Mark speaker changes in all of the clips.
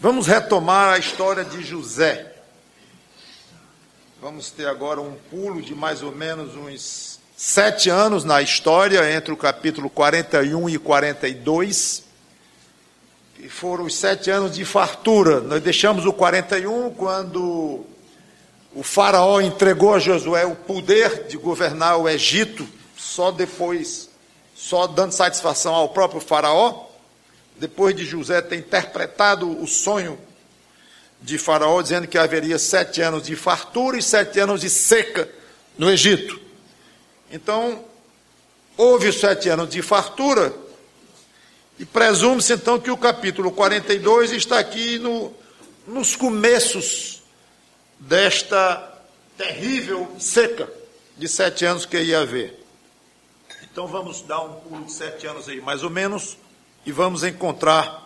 Speaker 1: Vamos retomar a história de José. Vamos ter agora um pulo de mais ou menos uns 7 anos na história, entre o capítulo 41 e 42, que foram os 7 anos de fartura. Nós deixamos o 41 quando o faraó entregou a Josué o poder de governar o Egito, só dando satisfação ao próprio faraó. Depois de José ter interpretado o sonho de Faraó, dizendo que haveria 7 anos de fartura e 7 anos de seca no Egito. Então, houve os 7 anos de fartura, e presume-se então que o capítulo 42 está aqui nos começos desta terrível seca de 7 anos que ia haver. Então vamos dar um pulo de 7 anos aí, mais ou menos, e vamos encontrar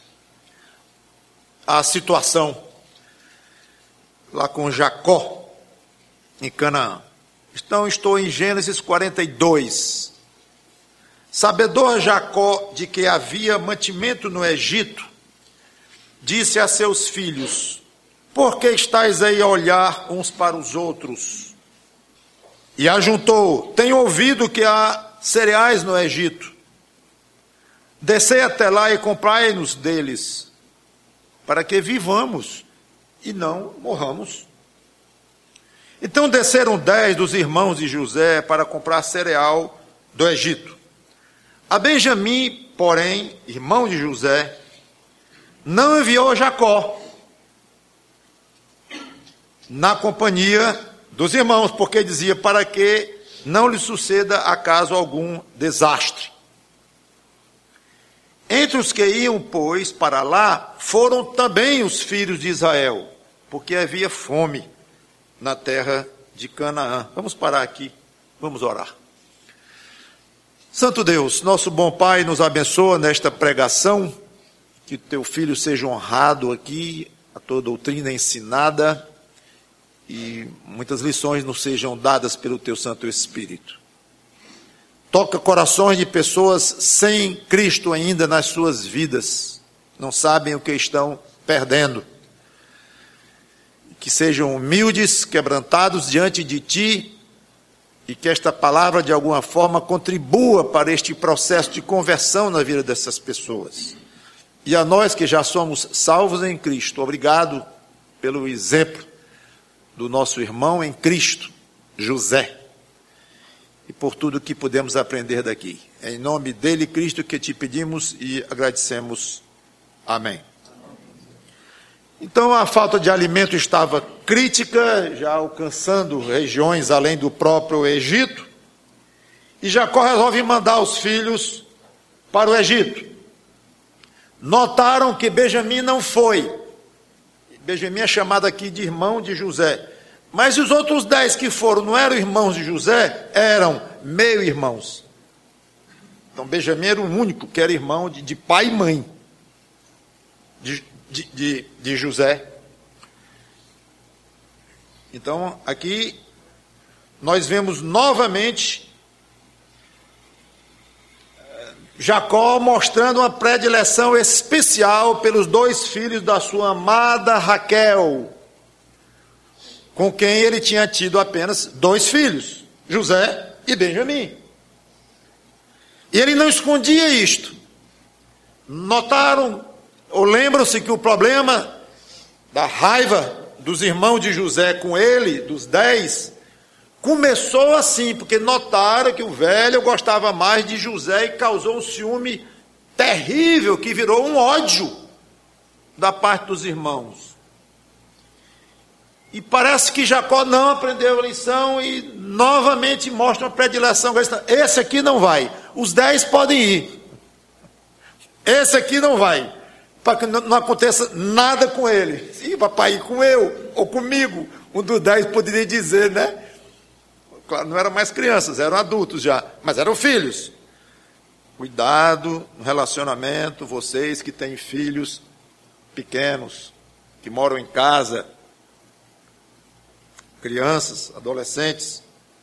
Speaker 1: a situação lá com Jacó, em Canaã. Então, estou em Gênesis 42. Sabedor Jacó de que havia mantimento no Egito, disse a seus filhos: por que estáis aí a olhar uns para os outros? E ajuntou: tenho ouvido que há cereais no Egito. Descei até lá e comprai-nos deles, para que vivamos e não morramos. Então desceram 10 dos irmãos de José para comprar cereal do Egito. A Benjamim, porém, irmão de José, não enviou Jacó na companhia dos irmãos, porque dizia: para que não lhe suceda acaso algum desastre. Entre os que iam, pois, para lá, foram também os filhos de Israel, porque havia fome na terra de Canaã. Vamos parar aqui, vamos orar. Santo Deus, nosso bom Pai, nos abençoa nesta pregação, que teu filho seja honrado aqui, a tua doutrina ensinada, e muitas lições nos sejam dadas pelo teu Santo Espírito. Toca corações de pessoas sem Cristo ainda nas suas vidas, não sabem o que estão perdendo. Que sejam humildes, quebrantados diante de Ti, e que esta palavra de alguma forma contribua para este processo de conversão na vida dessas pessoas. E a nós que já somos salvos em Cristo, obrigado pelo exemplo do nosso irmão em Cristo, José, e por tudo que podemos aprender daqui. É em nome dele, Cristo, que te pedimos e agradecemos. Amém. Então, a falta de alimento estava crítica, já alcançando regiões além do próprio Egito, e Jacó resolve mandar os filhos para o Egito. Notaram que Benjamim não foi. Benjamim é chamado aqui de irmão de José. Mas os outros 10 que foram, não eram irmãos de José? Eram meio-irmãos. Então, Benjamim era o único que era irmão de pai e mãe de José. Então, aqui, nós vemos novamente Jacó mostrando uma predileção especial pelos 2 filhos da sua amada Raquel, com quem ele tinha tido apenas 2 filhos, José e Benjamim. E ele não escondia isto. Notaram, ou lembram-se que o problema da raiva dos irmãos de José com ele, dos 10, começou assim, porque notaram que o velho gostava mais de José e causou um ciúme terrível, que virou um ódio da parte dos irmãos. E parece que Jacó não aprendeu a lição e novamente mostra uma predileção. Esse aqui não vai, os 10 podem ir. Esse aqui não vai, para que não aconteça nada com ele. Sim, papai, ir com eu ou comigo. Um dos 10 poderia dizer, né? Claro, não eram mais crianças, eram adultos já, mas eram filhos. Cuidado no relacionamento, vocês que têm filhos pequenos, que moram em casa, crianças, adolescentes.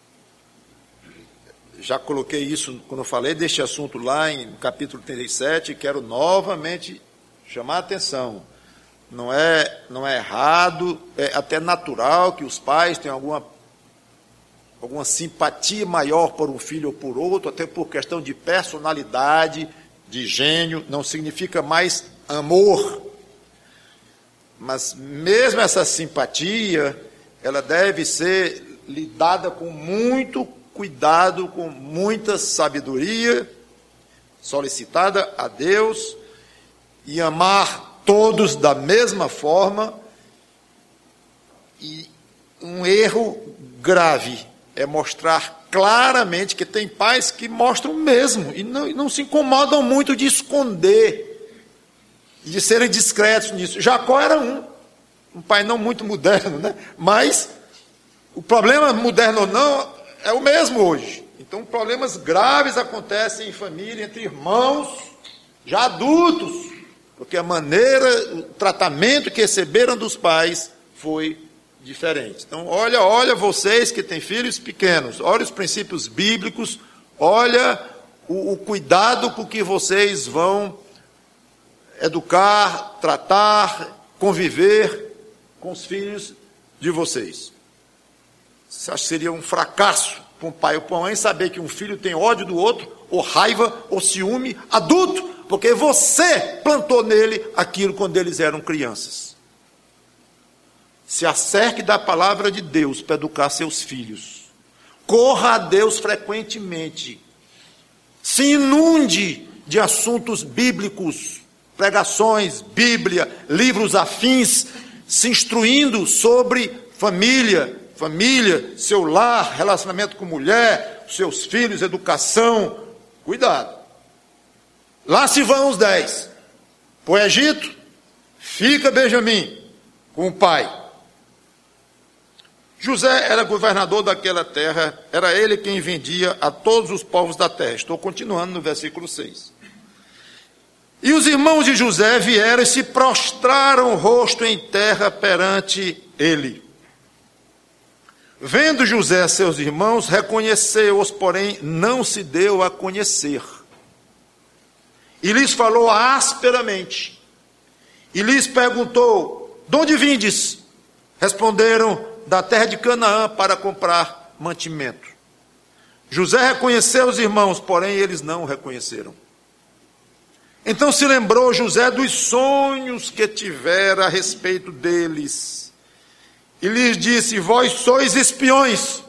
Speaker 1: Já coloquei isso quando eu falei deste assunto lá em capítulo 37, quero novamente chamar a atenção. não é errado, é até natural que os pais tenham alguma simpatia maior por um filho ou por outro, até por questão de personalidade, de gênio, não significa mais amor. Mas mesmo essa simpatia, ela deve ser lidada com muito cuidado, com muita sabedoria, solicitada a Deus, e amar todos da mesma forma. E um erro grave é mostrar claramente que tem pais que mostram mesmo, e não se incomodam muito de esconder, de serem discretos nisso. Jacó era um pai não muito moderno, né? Mas o problema, moderno ou não, é o mesmo hoje. Então, problemas graves acontecem em família, entre irmãos, já adultos, porque a maneira, o tratamento que receberam dos pais foi diferente. Então, olha vocês que têm filhos pequenos, olha os princípios bíblicos, olha o cuidado com que vocês vão educar, tratar, conviver com os filhos de vocês. Você acha que seria um fracasso para um pai ou para uma mãe saber que um filho tem ódio do outro, ou raiva, ou ciúme, adulto, porque você plantou nele aquilo quando eles eram crianças? Se acerque da palavra de Deus para educar seus filhos. Corra a Deus frequentemente. Se inunde de assuntos bíblicos, pregações, Bíblia, livros afins, se instruindo sobre família, seu lar, relacionamento com mulher, seus filhos, educação. Cuidado. Lá se vão os 10. Para o Egito, fica Benjamim com o pai. José era governador daquela terra, era ele quem vendia a todos os povos da terra. Estou continuando no versículo 6. E os irmãos de José vieram e se prostraram o rosto em terra perante ele. Vendo José seus irmãos, reconheceu-os, porém não se deu a conhecer. E lhes falou asperamente. E lhes perguntou: de onde vindes? Responderam: da terra de Canaã, para comprar mantimento. José reconheceu os irmãos, porém eles não o reconheceram. Então se lembrou José dos sonhos que tivera a respeito deles. E lhes disse: vós sois espiões,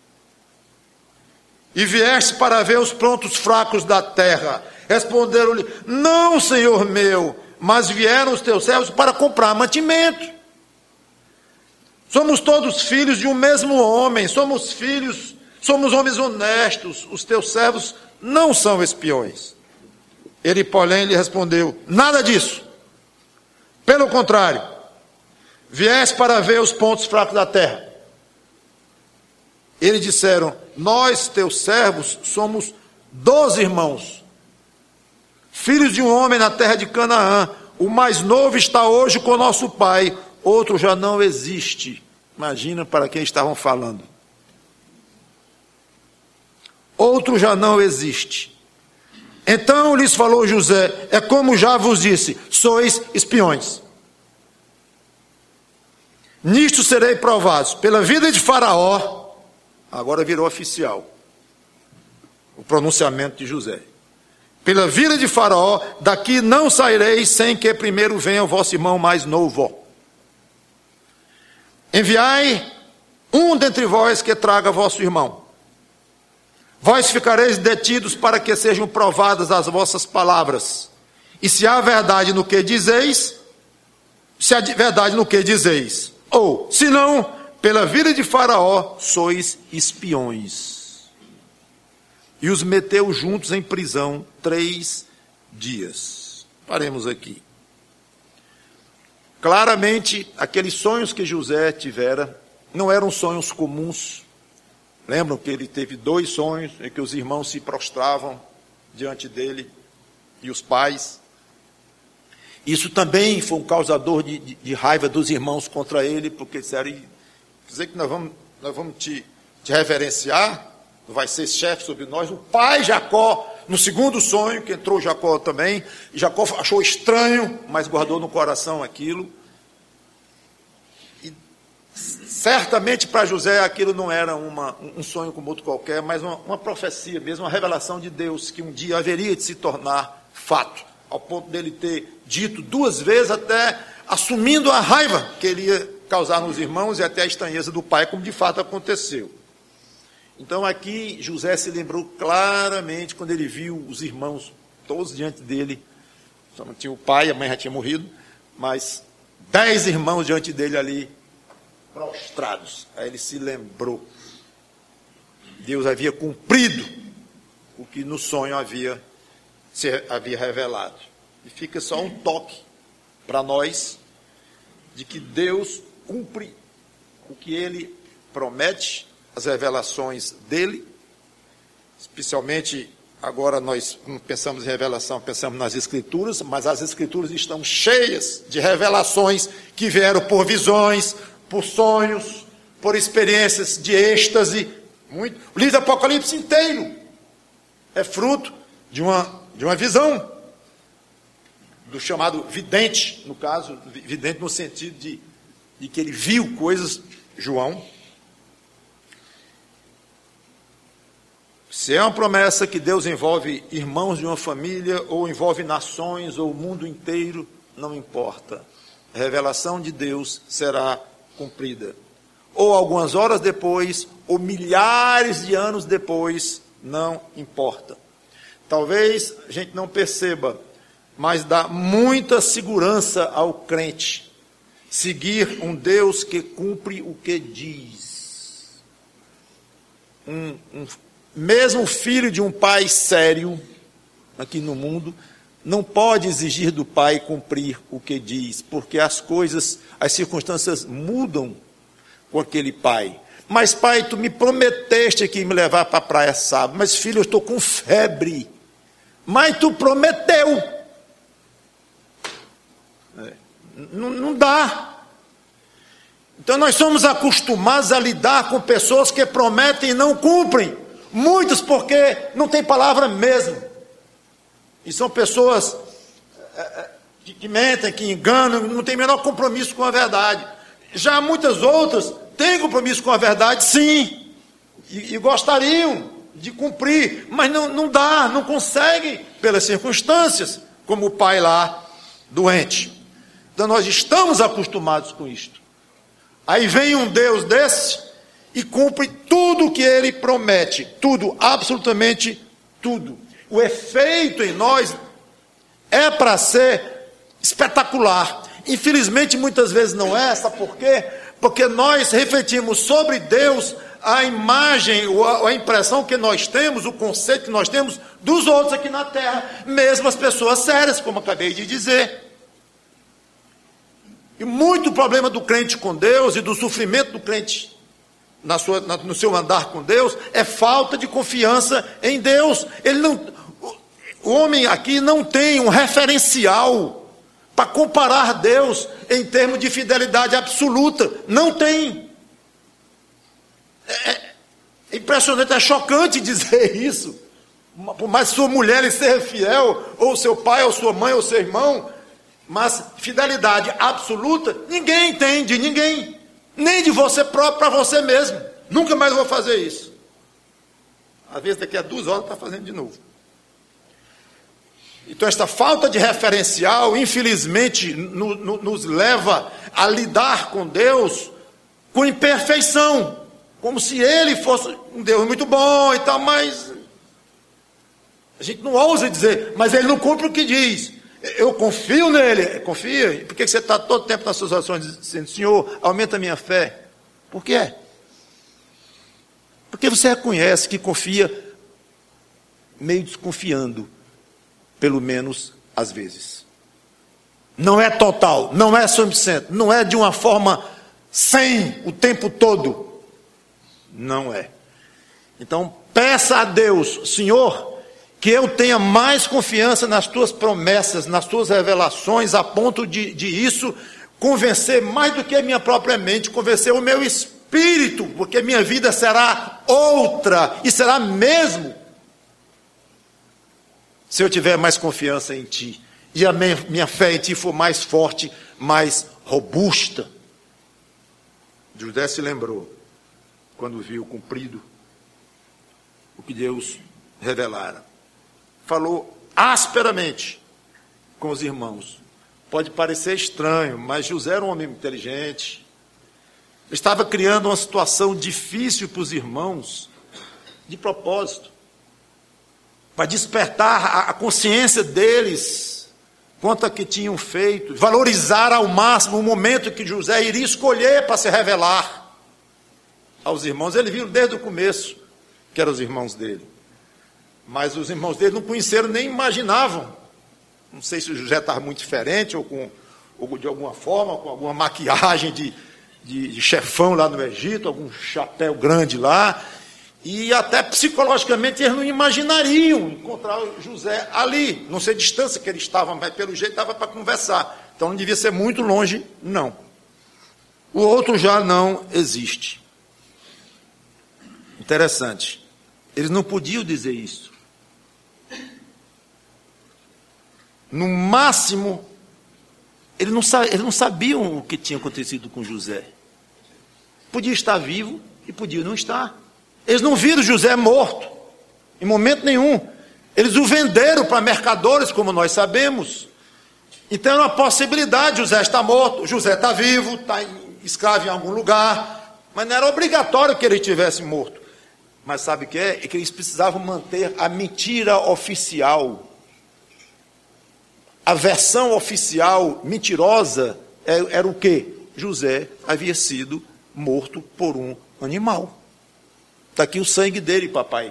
Speaker 1: e vieste para ver os prontos fracos da terra. Responderam-lhe: não, senhor meu, mas vieram os teus servos para comprar mantimento. Somos todos filhos de um mesmo homem, somos homens honestos, os teus servos não são espiões. Ele, porém, lhe respondeu: nada disso. Pelo contrário, vieste para ver os pontos fracos da terra. Eles disseram: nós, teus servos, somos 12 irmãos, filhos de um homem na terra de Canaã. O mais novo está hoje com nosso pai, outro já não existe. Imagina para quem estavam falando. Outro já não existe. Então lhes falou José: é como já vos disse, sois espiões. Nisto serei provados pela vida de Faraó. Agora virou oficial o pronunciamento de José. Pela vida de Faraó, daqui não saireis sem que primeiro venha o vosso irmão mais novo. Enviai um dentre vós que traga vosso irmão. Vós ficareis detidos para que sejam provadas as vossas palavras. E se há verdade no que dizeis, ou, se não, pela vida de Faraó, sois espiões. E os meteu juntos em prisão 3 dias. Paremos aqui. Claramente, aqueles sonhos que José tivera não eram sonhos comuns. Lembram que ele teve 2 sonhos em que os irmãos se prostravam diante dele e os pais. Isso também foi um causador de raiva dos irmãos contra ele, porque disseram: dizer que nós vamos te reverenciar, vai ser chefe sobre nós. O pai Jacó, no segundo sonho, que entrou Jacó também, Jacó achou estranho, mas guardou no coração aquilo. Certamente para José aquilo não era um sonho como outro qualquer, mas uma profecia mesmo, uma revelação de Deus, que um dia haveria de se tornar fato, ao ponto dele ter dito 2 vezes, até assumindo a raiva que ele ia causar nos irmãos e até a estranheza do pai, como de fato aconteceu. Então aqui José se lembrou claramente quando ele viu os irmãos todos diante dele. Só não tinha o pai, a mãe já tinha morrido, mas 10 irmãos diante dele ali, prostrados. Aí ele se lembrou. Deus havia cumprido o que no sonho havia revelado. E fica só um toque para nós de que Deus cumpre o que ele promete, as revelações dele, especialmente agora nós não pensamos em revelação, pensamos nas Escrituras, mas as Escrituras estão cheias de revelações que vieram por visões, por sonhos, por experiências de êxtase. Muito. O livro do Apocalipse inteiro é fruto de uma visão, do chamado vidente, no caso, vidente no sentido de que ele viu coisas, João. Se é uma promessa que Deus envolve irmãos de uma família, ou envolve nações, ou o mundo inteiro, não importa. A revelação de Deus será cumprida. Ou algumas horas depois, ou milhares de anos depois, não importa. Talvez a gente não perceba, mas dá muita segurança ao crente seguir um Deus que cumpre o que diz. Mesmo filho de um pai sério, aqui no mundo, não pode exigir do pai cumprir o que diz, porque as circunstâncias mudam com aquele pai. Mas pai, tu me prometeste que me levar para a praia sábado, mas filho, eu estou com febre. Mas tu prometeu. Não dá. Então nós somos acostumados a lidar com pessoas que prometem e não cumprem. Muitos porque não tem palavra mesmo. E são pessoas que mentem, que enganam, não tem o menor compromisso com a verdade. Já muitas outras têm compromisso com a verdade, sim, e gostariam de cumprir, mas não dá, não conseguem pelas circunstâncias, como o pai lá, doente. Então nós estamos acostumados com isto. Aí vem um Deus desse e cumpre tudo o que ele promete, tudo, absolutamente tudo. O efeito em nós é para ser espetacular. Infelizmente, muitas vezes não é, sabe por quê? Porque nós refletimos sobre Deus a imagem, ou a impressão que nós temos, o conceito que nós temos dos outros aqui na terra, mesmo as pessoas sérias, como acabei de dizer. E muito problema do crente com Deus e do sofrimento do crente no seu andar com Deus é falta de confiança em Deus. O homem aqui não tem um referencial para comparar Deus em termos de fidelidade absoluta. Não tem. É impressionante, é chocante dizer isso. Por mais sua mulher lhe seja fiel, ou seu pai, ou sua mãe, ou seu irmão, mas fidelidade absoluta, ninguém entende, ninguém. Nem de você próprio para você mesmo. Nunca mais vou fazer isso. Às vezes daqui a 2 horas está fazendo de novo. Então esta falta de referencial, infelizmente, nos leva a lidar com Deus com imperfeição. Como se Ele fosse um Deus muito bom e tal, mas a gente não ousa dizer, mas Ele não cumpre o que diz. Eu confio nele. Confia? Por que você está todo tempo nas suas orações dizendo, Senhor, aumenta a minha fé? Por quê? Porque você reconhece que confia meio desconfiando, pelo menos às vezes. Não é total, não é 100%, não é de uma forma 100 o tempo todo. Não é. Então, peça a Deus, Senhor, que eu tenha mais confiança nas tuas promessas, nas tuas revelações, a ponto de isso convencer mais do que a minha própria mente, convencer o meu espírito, porque minha vida será outra, e será mesmo, se eu tiver mais confiança em ti, e a minha fé em ti for mais forte, mais robusta. José se lembrou, quando viu cumprido o que Deus revelara. Falou asperamente com os irmãos. Pode parecer estranho, mas José era um homem inteligente. Estava criando uma situação difícil para os irmãos, de propósito, para despertar a consciência deles quanto a que tinham feito, valorizar ao máximo o momento que José iria escolher para se revelar aos irmãos. Ele viu desde o começo que eram os irmãos dele, mas os irmãos dele não conheceram nem imaginavam. Não sei se o José estava muito diferente ou de alguma forma, com alguma maquiagem de chefão lá no Egito, algum chapéu grande lá, e até psicologicamente eles não imaginariam encontrar José ali, não sei a distância que ele estava, mas pelo jeito estava para conversar, então não devia ser muito longe, não. O outro já não existe. Interessante, eles não podiam dizer isso. No máximo, eles não sabiam o que tinha acontecido com José. Podia estar vivo e podia não estar. Eles não viram José morto, em momento nenhum. Eles o venderam para mercadores, como nós sabemos. Então era uma possibilidade, José está morto, José está vivo, está escravo em algum lugar, mas não era obrigatório que ele estivesse morto. Mas sabe o que é? É que eles precisavam manter a mentira oficial. A versão oficial mentirosa era o quê? José havia sido morto por um animal. Está aqui o sangue dele, papai.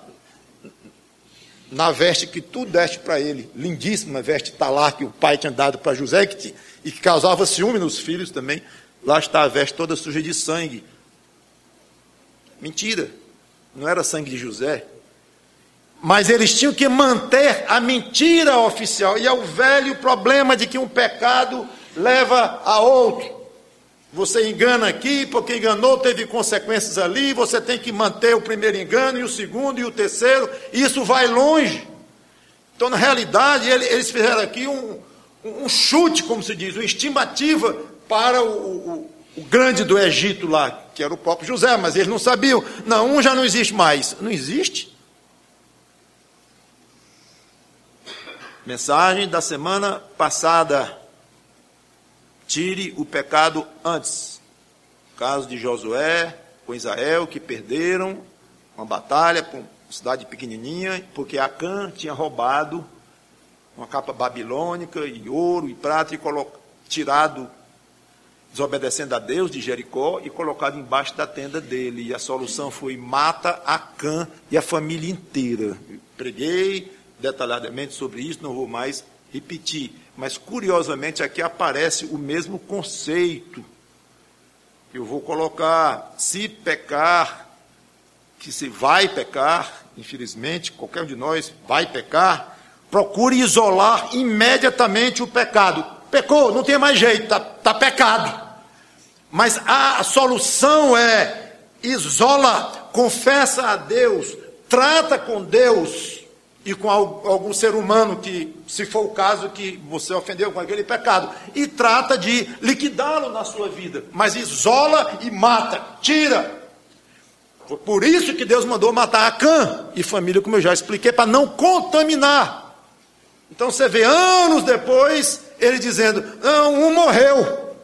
Speaker 1: Na veste que tu deste para ele, lindíssima veste talar que o pai tinha dado para José e que causava ciúme nos filhos também. Lá está a veste toda suja de sangue. Mentira, não era sangue de José. Mas eles tinham que manter a mentira oficial. E é o velho problema de que um pecado leva a outro. Você engana aqui, porque enganou, teve consequências ali, você tem que manter o primeiro engano, e o segundo, e o terceiro, e isso vai longe. Então, na realidade, eles fizeram aqui um chute, como se diz, uma estimativa para o grande do Egito lá, que era o próprio José, mas eles não sabiam. Não, um já não existe mais. Não existe? Mensagem da semana passada. Tire o pecado antes. O caso de Josué com Israel, que perderam uma batalha com uma cidade pequenininha, porque Acã tinha roubado uma capa babilônica, e ouro, e prata, e tirado, desobedecendo a Deus, de Jericó, e colocado embaixo da tenda dele. E a solução foi: mata Acã e a família inteira. Eu preguei detalhadamente sobre isso, não vou mais repetir, mas curiosamente aqui aparece o mesmo conceito. Eu vou colocar: se pecar, que se vai pecar, infelizmente, qualquer um de nós vai pecar, procure isolar imediatamente o pecado. Pecou, não tem mais jeito, está pecado. Mas a solução é: isola, confessa a Deus, trata com Deus e com algum ser humano que, se for o caso, que você ofendeu com aquele pecado, e trata de liquidá-lo na sua vida, mas isola e mata, tira. Foi por isso que Deus mandou matar Acã e família, como eu já expliquei, para não contaminar. Então você vê anos depois ele dizendo: não, um morreu.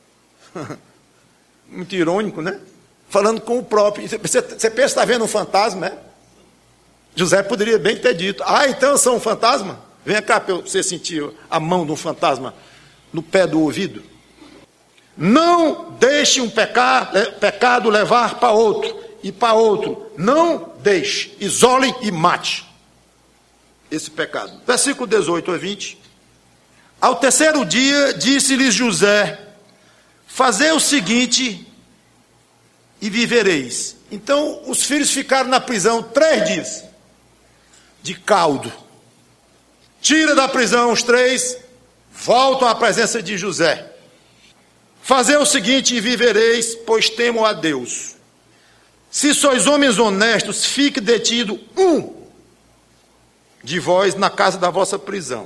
Speaker 1: Muito irônico, né? Falando com o próprio. Você pensa que está vendo um fantasma, né? José poderia bem ter dito: ah, então eu sou um fantasma? Venha cá para você sentir a mão de um fantasma no pé do ouvido. Não deixe um pecado levar para outro, e para outro. Não deixe, isole e mate esse pecado. Versículo 18 a 20. Ao terceiro dia, disse-lhes José: fazei o seguinte e vivereis. Então, os filhos ficaram na prisão 3 dias, de caldo. Tira da prisão os 3, voltam à presença de José. Fazei o seguinte e vivereis, pois temo a Deus. Se sois homens honestos, fique detido um de vós na casa da vossa prisão.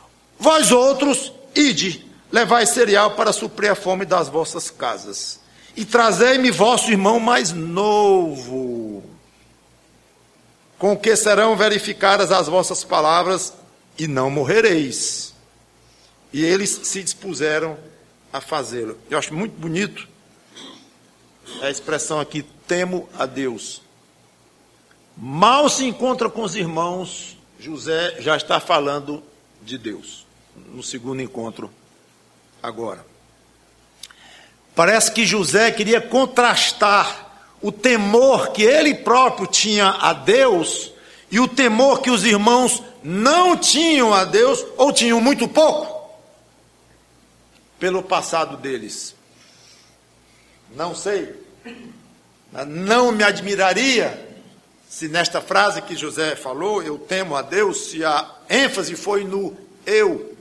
Speaker 1: Vós outros, ide, levai cereal para suprir a fome das vossas casas. e trazei-me vosso irmão mais novo, com o que serão verificadas as vossas palavras, e não morrereis. E eles se dispuseram a fazê-lo. Eu acho muito bonito a expressão aqui, temo a Deus. Mal se encontra com os irmãos, José já está falando de Deus, no segundo encontro agora. Parece que José queria contrastar o temor que ele próprio tinha a Deus e o temor que os irmãos não tinham a Deus, ou tinham muito pouco, pelo passado deles. Não sei, não me admiraria se nesta frase que José falou, eu temo a Deus, se a ênfase foi no eu.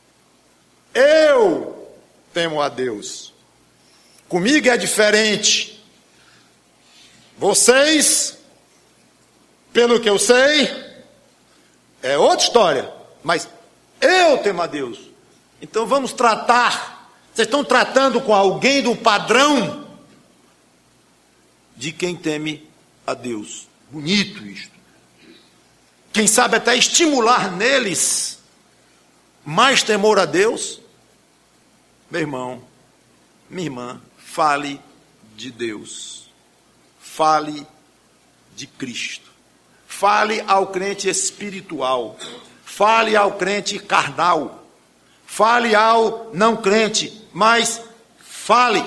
Speaker 1: Eu temo a Deus. Comigo é diferente. Vocês, pelo que eu sei, é outra história. Mas eu temo a Deus. Então vamos tratar. Vocês estão tratando com alguém do padrão de quem teme a Deus. Bonito isto. Quem sabe até estimular neles mais temor a Deus. Meu irmão, minha irmã, fale de Deus. Fale de Cristo. Fale ao crente espiritual. Fale ao crente carnal. Fale ao não crente, mas fale.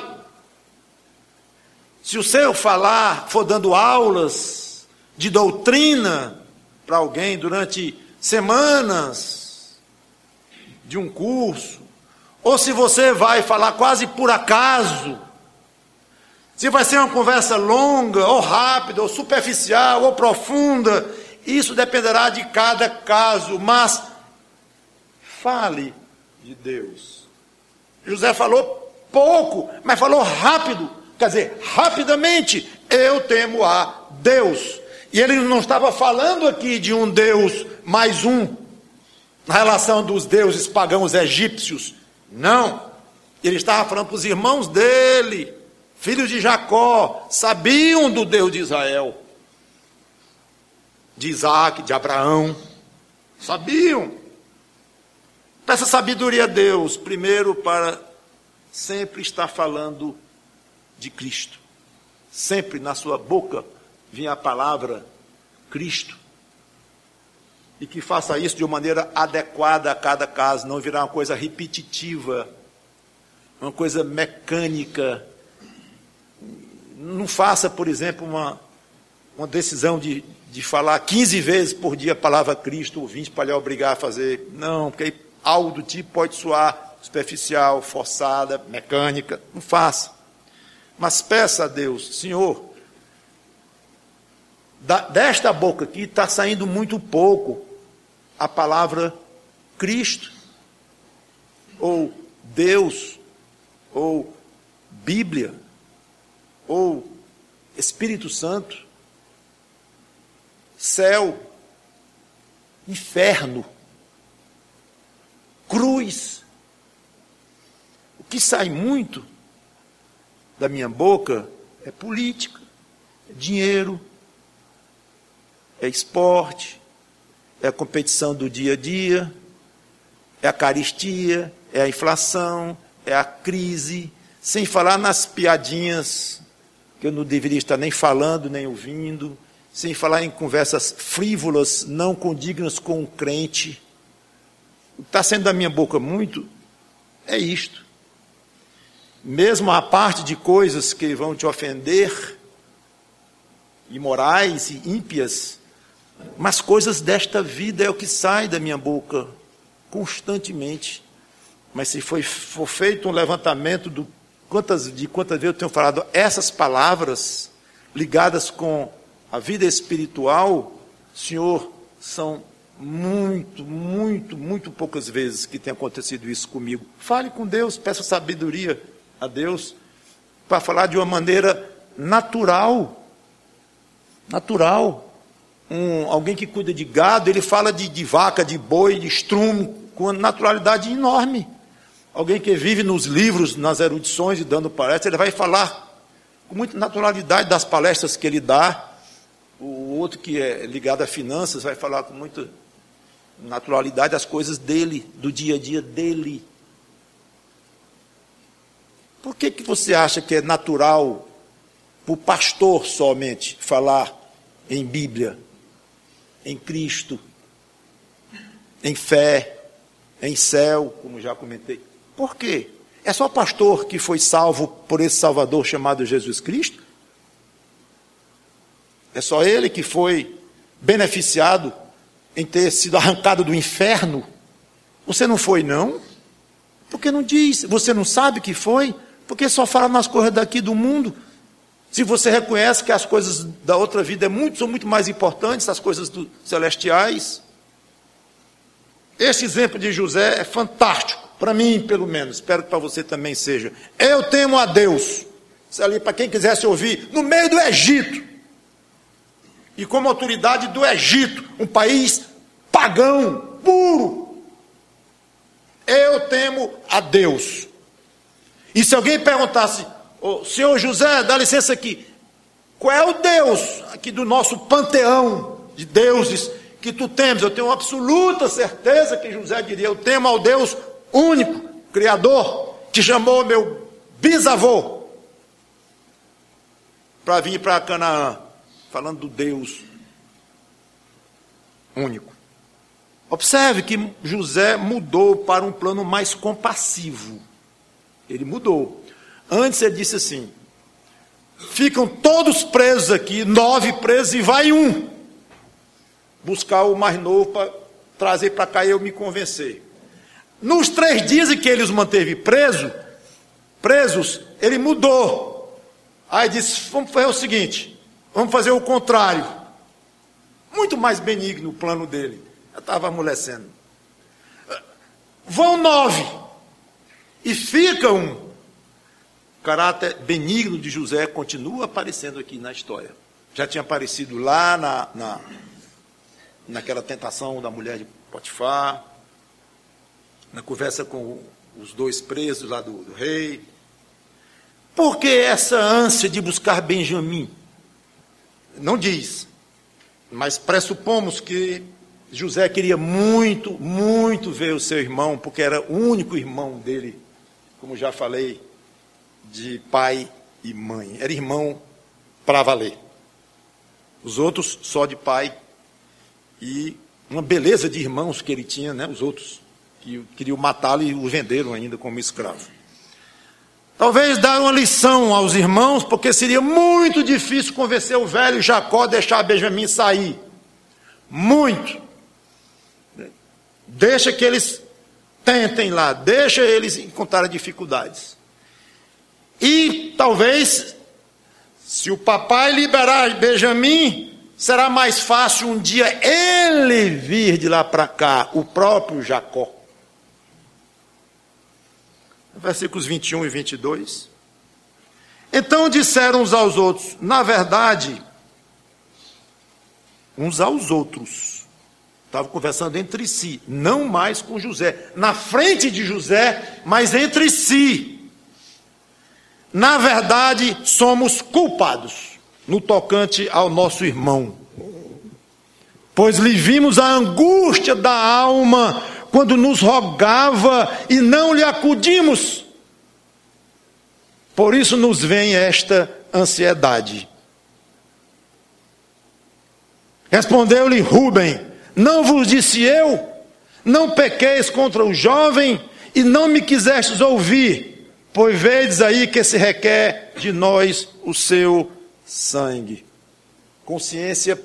Speaker 1: Se o seu falar for dando aulas de doutrina para alguém durante semanas de um curso, ou se você vai falar quase por acaso, se vai ser uma conversa longa, ou rápida, ou superficial, ou profunda, isso dependerá de cada caso, mas fale de Deus. José falou pouco, mas falou rápido, quer dizer, rapidamente, eu temo a Deus. E ele não estava falando aqui de um Deus mais um, na relação dos deuses pagãos egípcios. Não. Ele estava falando para os irmãos dele, filhos de Jacó, sabiam do Deus de Israel, de Isaac, de Abraão. Sabiam. Peça sabedoria a Deus, primeiro para sempre estar falando de Cristo. Sempre na sua boca vinha a palavra Cristo. E que faça isso de uma maneira adequada a cada caso, não virar uma coisa repetitiva, uma coisa mecânica. Não faça, por exemplo, uma decisão de falar 15 vezes por dia a palavra Cristo, ou 20 para lhe obrigar a fazer. Não, porque aí algo do tipo pode soar superficial, forçada, mecânica. Não faça. Mas peça a Deus, Senhor, desta boca aqui está saindo muito pouco a palavra Cristo, ou Deus, ou Bíblia, ou Espírito Santo, céu, inferno, cruz. O que sai muito da minha boca é política, é dinheiro, é esporte, é a competição do dia a dia, é a caristia, é a inflação, é a crise, sem falar nas piadinhas que eu não deveria estar nem falando, nem ouvindo, sem falar em conversas frívolas, não condignas com um crente. O que está saindo da minha boca muito é isto. Mesmo a parte de coisas que vão te ofender, imorais e ímpias, mas coisas desta vida é o que sai da minha boca constantemente. Mas se for feito um levantamento de quantas vezes eu tenho falado essas palavras ligadas com a vida espiritual, Senhor, são muito poucas vezes que tem acontecido isso comigo. Fale com Deus, peça sabedoria a Deus para falar de uma maneira natural. Alguém que cuida de gado, ele fala de vaca, de boi, de estrumo, com uma naturalidade enorme. Alguém que vive nos livros, nas erudições e dando palestra, ele vai falar com muita naturalidade das palestras que ele dá. O outro, que é ligado a finanças, vai falar com muita naturalidade as coisas dele, do dia a dia dele. Por que você acha que é natural para o pastor somente falar em Bíblia, em Cristo, em fé, em céu, como já comentei? Por quê? É só o pastor que foi salvo por esse Salvador chamado Jesus Cristo? É só ele que foi beneficiado em ter sido arrancado do inferno? Você não foi, não? Por que não diz? Você não sabe que foi? Porque só fala nas coisas daqui do mundo. Se você reconhece que as coisas da outra vida são muito mais importantes, as coisas celestiais. Este exemplo de José é fantástico, para mim pelo menos, espero que para você também seja. Eu temo a Deus. Isso ali para quem quisesse ouvir, no meio do Egito. E como autoridade do Egito, um país pagão, puro. Eu temo a Deus. E se alguém perguntasse, senhor José, dá licença aqui, qual é o Deus aqui do nosso panteão de deuses que tu temes? Eu tenho absoluta certeza que José diria, eu temo ao Deus único, Criador, que chamou meu bisavô para vir para Canaã, falando do Deus único. Observe que José mudou para um plano mais compassivo. Ele mudou. Antes ele disse assim, ficam todos presos aqui, 9 presos, e vai um buscar o mais novo para trazer para cá e eu me convencer. Nos 3 dias em que ele os manteve presos, ele mudou. Aí disse, vamos fazer o seguinte, vamos fazer o contrário. Muito mais benigno o plano dele. Eu estava amolecendo. Vão 9 e fica um. O caráter benigno de José continua aparecendo aqui na história. Já tinha aparecido lá naquela tentação da mulher de Potifar, na conversa com os 2 presos lá do rei. Por que essa ânsia de buscar Benjamim? Não diz, mas pressupomos que José queria muito, muito ver o seu irmão, porque era o único irmão dele, como já falei, de pai e mãe. Era irmão para valer. Os outros só de pai, e uma beleza de irmãos que ele tinha, né? Os outros que queriam matá-lo e o venderam ainda como escravo. Talvez dar uma lição aos irmãos, porque seria muito difícil convencer o velho Jacó a deixar Benjamim sair. Muito. Deixa que eles tentem lá, deixa eles encontrarem dificuldades. E talvez, se o papai liberar Benjamim, será mais fácil um dia ele vir de lá para cá, o próprio Jacó. Versículos 21 e 22. Então disseram uns aos outros, na verdade, uns aos outros, estavam conversando entre si, não mais com José, na frente de José, mas entre si. Na verdade, somos culpados no tocante ao nosso irmão, pois lhe vimos a angústia da alma quando nos rogava e não lhe acudimos. Por isso nos vem esta ansiedade. Respondeu-lhe Rúben, não vos disse eu, não pequeis contra o jovem e não me quisestes ouvir, pois vedes aí que se requer de nós o seu sangue. Consciência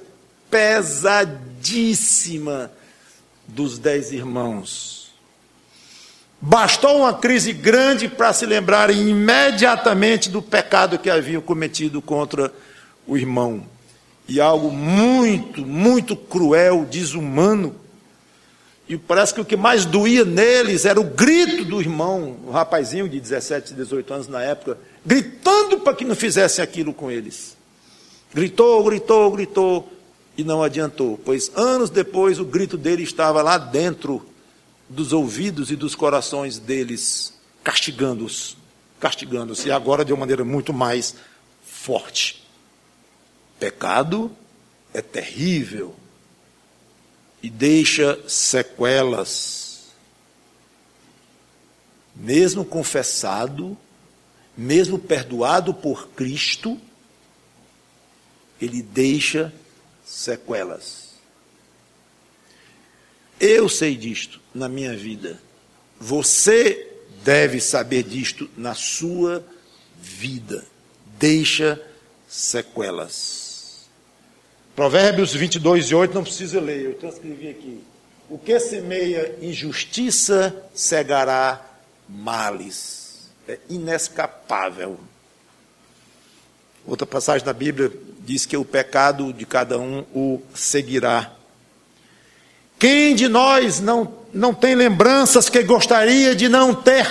Speaker 1: pesadíssima dos 10 irmãos. Bastou uma crise grande para se lembrarem imediatamente do pecado que haviam cometido contra o irmão. E algo muito, muito cruel, desumano. E parece que o que mais doía neles era o grito do irmão, um rapazinho de 17, 18 anos na época, gritando para que não fizessem aquilo com eles. Gritou, gritou, gritou. E não adiantou, pois anos depois o grito dele estava lá dentro dos ouvidos e dos corações deles, castigando-os, e agora de uma maneira muito mais forte. Pecado é terrível e deixa sequelas. Mesmo confessado, mesmo perdoado por Cristo, ele deixa sequelas. Eu sei disto na minha vida. Você deve saber disto na sua vida. Deixa sequelas. Provérbios 22:8, não precisa ler, eu transcrevi aqui. O que semeia injustiça cegará males. É inescapável. Outra passagem da Bíblia diz que o pecado de cada um o seguirá. Quem de nós não tem lembranças que gostaria de não ter?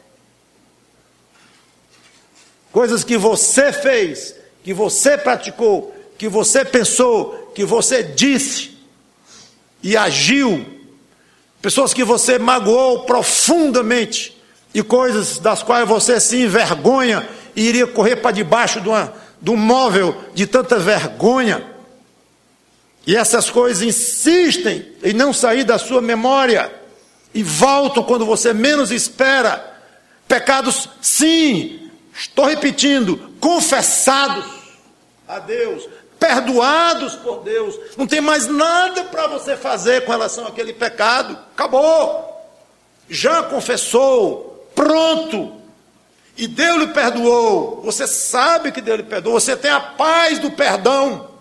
Speaker 1: Coisas que você fez, que você praticou, que você pensou, que você disse e agiu. Pessoas que você magoou profundamente e coisas das quais você se envergonha e iria correr para debaixo de um móvel de tanta vergonha. E essas coisas insistem em não sair da sua memória e voltam quando você menos espera. Pecados, sim, estou repetindo, confessados a Deus, perdoados por Deus. Não tem mais nada para você fazer com relação àquele pecado. Acabou. Já confessou, pronto. E Deus lhe perdoou. Você sabe que Deus lhe perdoou. Você tem a paz do perdão.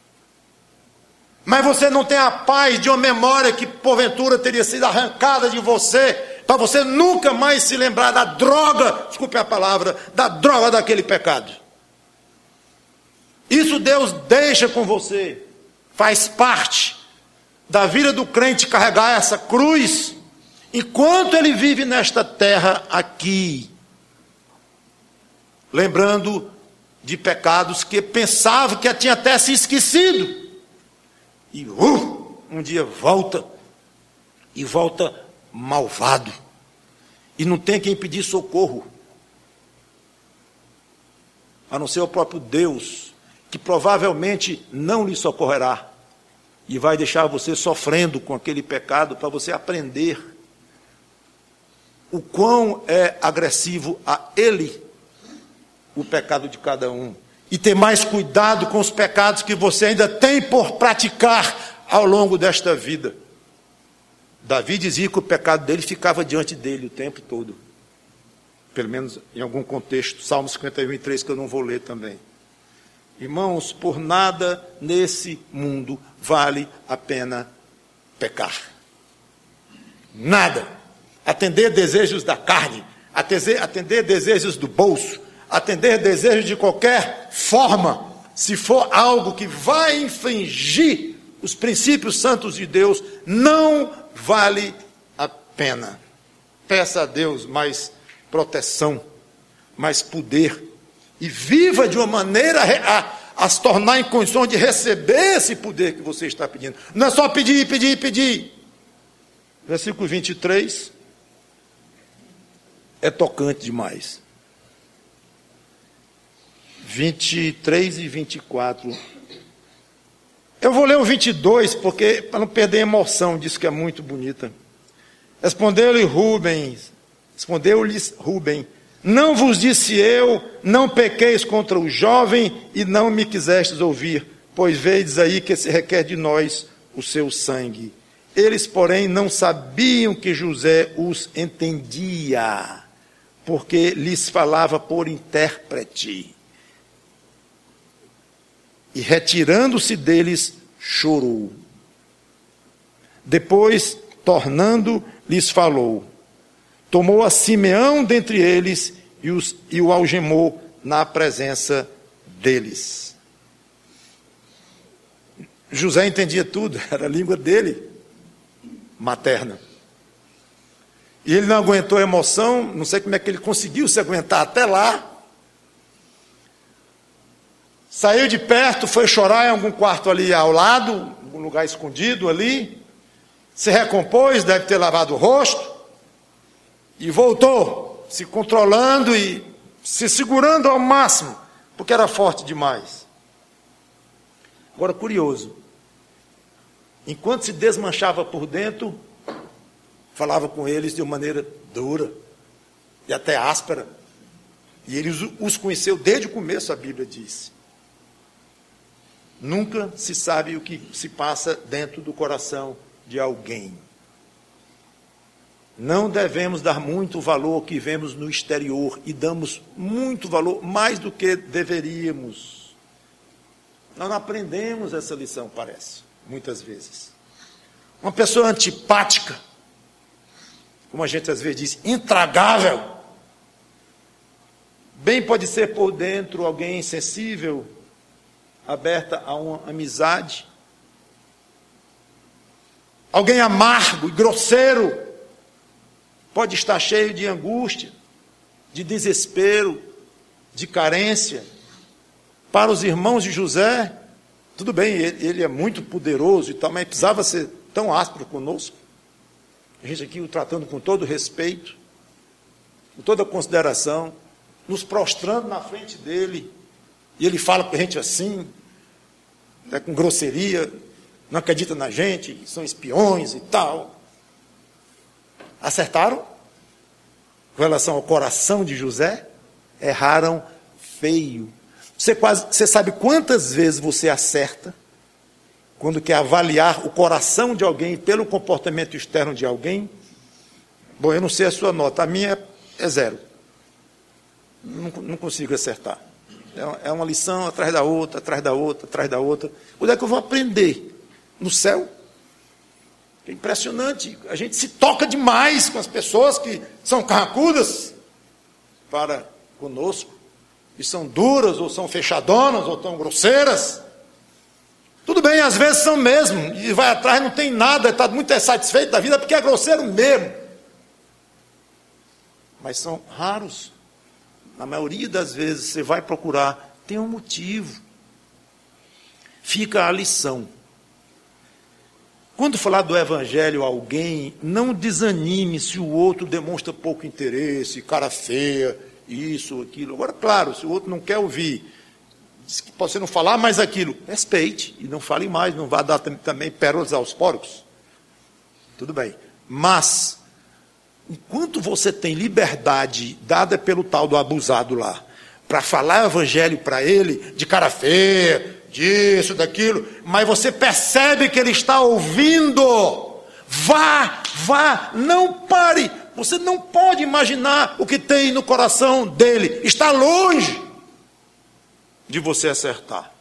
Speaker 1: Mas você não tem a paz de uma memória que porventura teria sido arrancada de você, para você nunca mais se lembrar da droga, desculpe a palavra, da droga daquele pecado. Isso Deus deixa com você, faz parte da vida do crente carregar essa cruz, enquanto ele vive nesta terra aqui, lembrando de pecados que pensava que tinha até se esquecido. E um dia volta, e volta malvado, e não tem quem pedir socorro, a não ser o próprio Deus, que provavelmente não lhe socorrerá, e vai deixar você sofrendo com aquele pecado, para você aprender o quão é agressivo a ele, o pecado de cada um. E ter mais cuidado com os pecados que você ainda tem por praticar ao longo desta vida. Davi dizia que o pecado dele ficava diante dele o tempo todo. Pelo menos em algum contexto. Salmo 51:3, que eu não vou ler também. Irmãos, por nada nesse mundo vale a pena pecar. Nada. Atender desejos da carne, atender desejos do bolso, atender desejos de qualquer forma, se for algo que vai infringir os princípios santos de Deus, não vale a pena. Peça a Deus mais proteção, mais poder, e viva de uma maneira a se tornar em condições de receber esse poder que você está pedindo. Não é só pedir, pedir, pedir. Versículo 23 é tocante demais. 23 e 24. Eu vou ler o 22, porque para não perder a emoção, disso que é muito bonita. Respondeu-lhes Rubem, não vos disse eu, não pequeis contra o jovem e não me quisestes ouvir, pois vedes aí que se requer de nós o seu sangue. Eles, porém, não sabiam que José os entendia, porque lhes falava por intérprete. E retirando-se deles, chorou. Depois, tornando, lhes falou. Tomou a Simeão dentre eles e o algemou na presença deles. José entendia tudo, era a língua dele, materna. E ele não aguentou a emoção, não sei como é que ele conseguiu se aguentar até lá. Saiu de perto, foi chorar em algum quarto ali ao lado, um lugar escondido ali, se recompôs, deve ter lavado o rosto, e voltou, se controlando e se segurando ao máximo, porque era forte demais. Agora, curioso, enquanto se desmanchava por dentro, falava com eles de uma maneira dura e até áspera. E ele os conheceu desde o começo, a Bíblia diz. Nunca se sabe o que se passa dentro do coração de alguém. Não devemos dar muito valor ao que vemos no exterior, e damos muito valor, mais do que deveríamos. Nós não aprendemos essa lição, parece, muitas vezes. Uma pessoa antipática, como a gente às vezes diz, intragável, bem pode ser por dentro alguém insensível, aberta a uma amizade. Alguém amargo e grosseiro pode estar cheio de angústia, de desespero, de carência. Para os irmãos de José, tudo bem, ele é muito poderoso e tal, mas precisava ser tão áspero conosco. A gente aqui o tratando com todo respeito, com toda consideração, nos prostrando na frente dele, e ele fala com a gente assim, com grosseria, não acredita na gente, são espiões e tal. Acertaram? Com relação ao coração de José, erraram feio. Você sabe quantas vezes você acerta quando quer avaliar o coração de alguém pelo comportamento externo de alguém? Bom, eu não sei a sua nota, a minha é 0. Não consigo acertar. É uma lição atrás da outra, atrás da outra, atrás da outra. Onde é que eu vou aprender? No céu? É impressionante, a gente se toca demais com as pessoas que são carrancudas para conosco, e são duras, ou são fechadonas, ou tão grosseiras. Tudo bem, às vezes são mesmo, e vai atrás, não tem nada, está muito satisfeito da vida, porque é grosseiro mesmo. Mas são raros. Na maioria das vezes você vai procurar, tem um motivo. Fica a lição. Quando falar do evangelho a alguém, não desanime se o outro demonstra pouco interesse, cara feia, isso, aquilo. Agora, claro, se o outro não quer ouvir, diz que você não falar mais aquilo, respeite e não fale mais, não vá dar também pérolas aos porcos. Tudo bem. Mas, enquanto você tem liberdade dada pelo tal do abusado lá, para falar o evangelho para ele, de cara feia, disso, daquilo, mas você percebe que ele está ouvindo, vá, não pare, você não pode imaginar o que tem no coração dele, está longe de você acertar.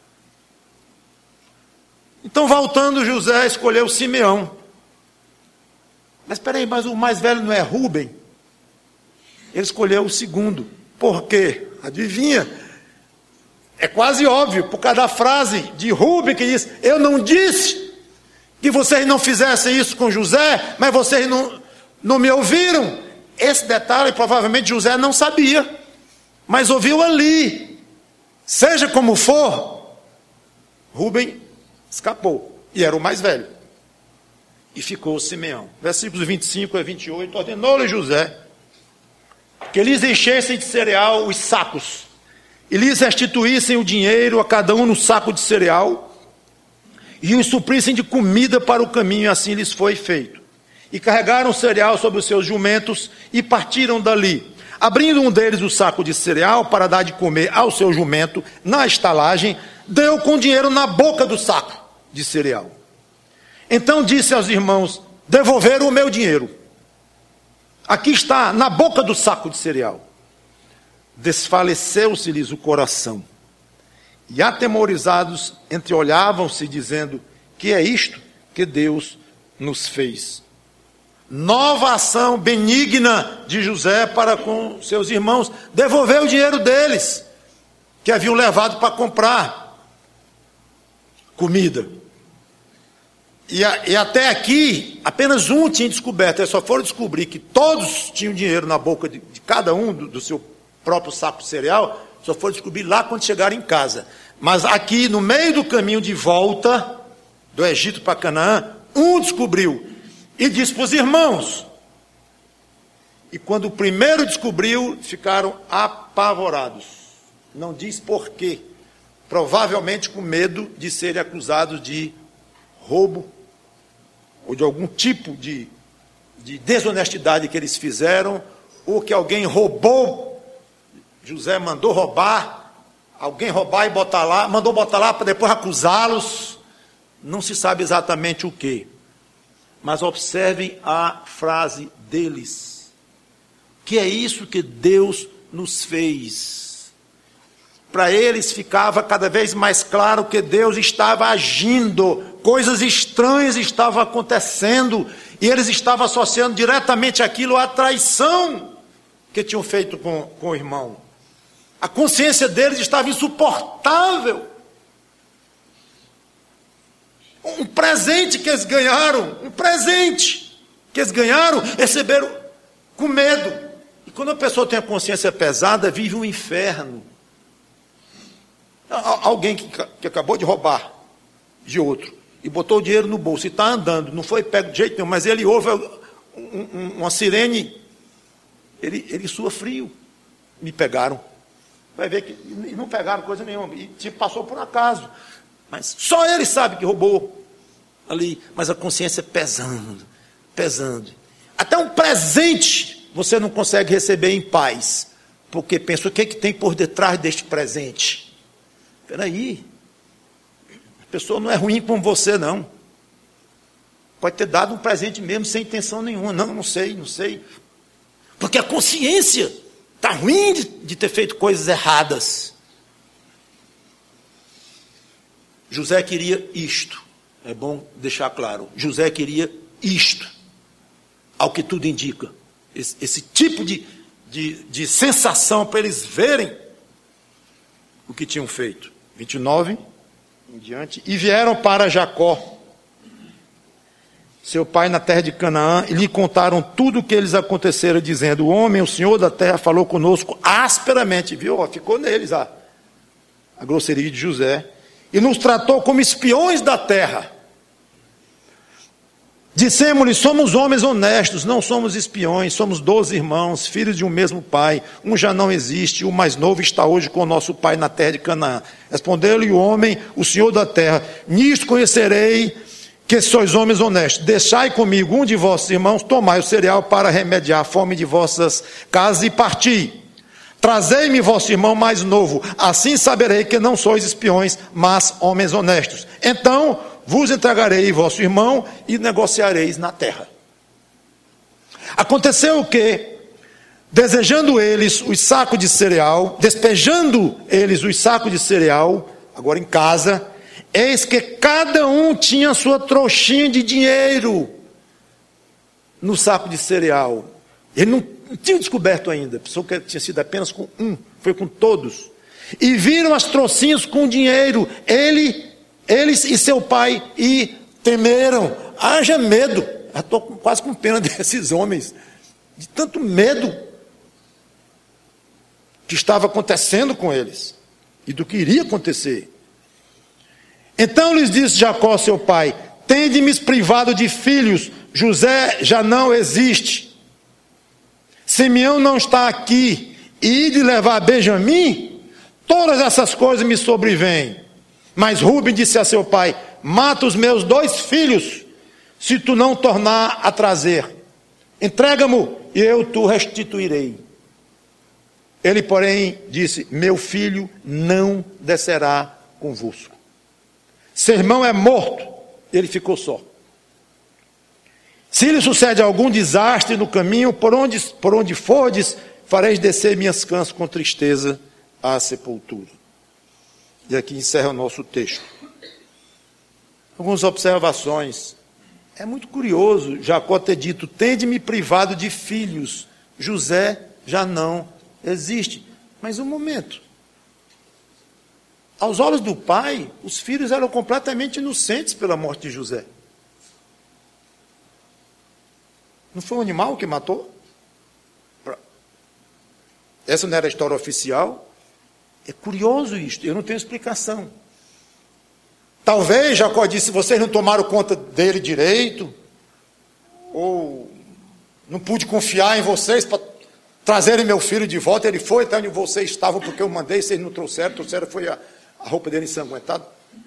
Speaker 1: Então, voltando, José escolheu Simeão. Mas espera aí, mas o mais velho não é Rúben? Ele escolheu o segundo. Por quê? Adivinha? É quase óbvio, por causa da frase de Rúben que diz, eu não disse que vocês não fizessem isso com José, mas vocês não me ouviram. Esse detalhe provavelmente José não sabia, mas ouviu ali. Seja como for, Rúben escapou, e era o mais velho. E ficou Simeão. Versículos 25 a 28, ordenou-lhe José que lhes enchessem de cereal os sacos, e lhes restituíssem o dinheiro a cada um no saco de cereal, e os suprissem de comida para o caminho, e assim lhes foi feito. E carregaram o cereal sobre os seus jumentos, e partiram dali. Abrindo um deles o saco de cereal, para dar de comer ao seu jumento, na estalagem, deu com o dinheiro na boca do saco de cereal. Então disse aos irmãos, devolveram o meu dinheiro. Aqui está, na boca do saco de cereal. Desfaleceu-se-lhes o coração, e atemorizados entreolhavam-se, dizendo, que é isto que Deus nos fez? Nova ação benigna de José para com seus irmãos, devolver o dinheiro deles, que haviam levado para comprar comida. E até aqui, apenas um tinha descoberto, eles só foram descobrir que todos tinham dinheiro na boca de cada um do seu próprio saco de cereal, só foram descobrir lá quando chegaram em casa. Mas aqui, no meio do caminho de volta do Egito para Canaã, um descobriu e disse para os irmãos. E quando o primeiro descobriu, ficaram apavorados. Não diz por quê. Provavelmente com medo de serem acusados de roubo ou de algum tipo de desonestidade que eles fizeram, ou que alguém roubou, José mandou roubar, alguém roubar e botar lá, mandou botar lá para depois acusá-los. Não se sabe exatamente o quê. Mas observem a frase deles. Que é isso que Deus nos fez. Para eles ficava cada vez mais claro que Deus estava agindo, coisas estranhas estavam acontecendo, e eles estavam associando diretamente aquilo à traição que tinham feito com o irmão. A consciência deles estava insuportável. Um presente que eles ganharam, receberam com medo. E quando a pessoa tem a consciência pesada, vive um inferno. Alguém que acabou de roubar de outro e botou o dinheiro no bolso e está andando, não foi pego de jeito nenhum, mas ele ouve uma sirene, ele sua frio. Me pegaram. Vai ver que não pegaram coisa nenhuma, e tipo, passou por acaso. Mas só ele sabe que roubou ali, mas a consciência pesando. Até um presente você não consegue receber em paz, porque pensa, o que tem por detrás deste presente? Espera aí, a pessoa não é ruim com você, não. Pode ter dado um presente mesmo sem intenção nenhuma. Não sei. Porque a consciência está ruim de ter feito coisas erradas. José queria isto. É bom deixar claro. José queria isto. Ao que tudo indica. Esse tipo de sensação para eles verem o que tinham feito. 29 em diante. E vieram para Jacó, seu pai, na terra de Canaã, e lhe contaram tudo o que eles aconteceram, dizendo: o homem, o senhor da terra, falou conosco asperamente. Viu? Ficou neles a grosseria de José. E nos tratou como espiões da terra. Dissemos-lhe: somos homens honestos, não somos espiões, somos 12 irmãos, filhos de um mesmo pai. Um já não existe, o mais novo está hoje com o nosso pai na terra de Canaã. Respondeu-lhe o homem, o senhor da terra: nisto conhecerei que sois homens honestos. Deixai comigo um de vossos irmãos, tomai o cereal para remediar a fome de vossas casas e parti. Trazei-me vosso irmão mais novo, assim saberei que não sois espiões, mas homens honestos. Então vos entregarei vosso irmão e negociareis na terra. Aconteceu o que, desejando eles os sacos de cereal, despejando eles os sacos de cereal, agora em casa, eis que cada um tinha sua trouxinha de dinheiro no saco de cereal. Ele não tinha descoberto ainda, pensou que tinha sido apenas com um, foi com todos. E viram as trouxinhas com dinheiro, eles e seu pai, e temeram. Haja medo. Eu estou quase com pena desses homens, de tanto medo que estava acontecendo com eles, e do que iria acontecer. Então lhes disse Jacó, seu pai: tende-me privado de filhos, José já não existe. Simeão não está aqui, e de levar Benjamim, todas essas coisas me sobrevêm. Mas Rúben disse a seu pai: mata os meus 2 filhos, se tu não tornar a trazer. Entrega-mo, e eu tu restituirei. Ele, porém, disse: meu filho não descerá convosco. Seu irmão é morto, ele ficou só. Se lhe sucede algum desastre no caminho, por onde fordes, fareis descer minhas cãs com tristeza à sepultura. E aqui encerra o nosso texto. Algumas observações. É muito curioso Jacó ter dito: tende-me privado de filhos. José já não existe. Mas um momento. Aos olhos do pai, os filhos eram completamente inocentes pela morte de José. Não foi um animal que matou? Essa não era a história oficial? É curioso isto, eu não tenho explicação. Talvez Jacó disse: vocês não tomaram conta dele direito, ou não pude confiar em vocês para trazerem meu filho de volta. Ele foi até onde vocês estavam, porque eu mandei, vocês não trouxeram foi a roupa dele ensanguentada.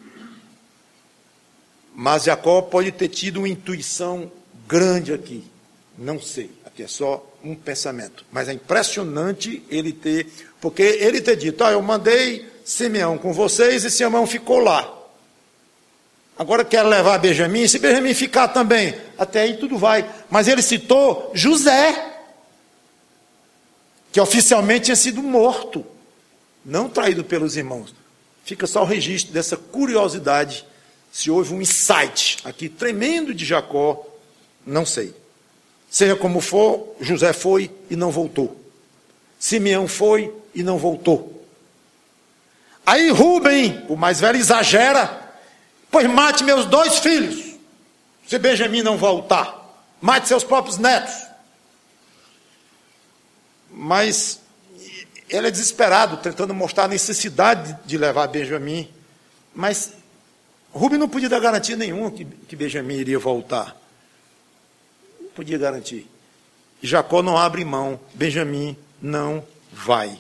Speaker 1: Mas Jacó pode ter tido uma intuição grande aqui, não sei, aqui é só um pensamento, mas é impressionante ele ter, porque ele ter dito, eu mandei Simeão com vocês e Simeão ficou lá, agora quero levar Benjamim, se Benjamim ficar também, até aí tudo vai, mas ele citou José, que oficialmente tinha sido morto, não traído pelos irmãos. Fica só o registro dessa curiosidade, se houve um insight aqui tremendo de Jacó, não sei. Seja como for, José foi e não voltou. Simeão foi e não voltou. Aí Rúben, o mais velho, exagera, pois mate meus 2 filhos, se Benjamim não voltar. Mate seus próprios netos. Mas ele é desesperado, tentando mostrar a necessidade de levar Benjamim. Mas Rúben não podia dar garantia nenhuma que Benjamim iria voltar. Não podia garantir. E Jacó não abre mão. Benjamim não vai.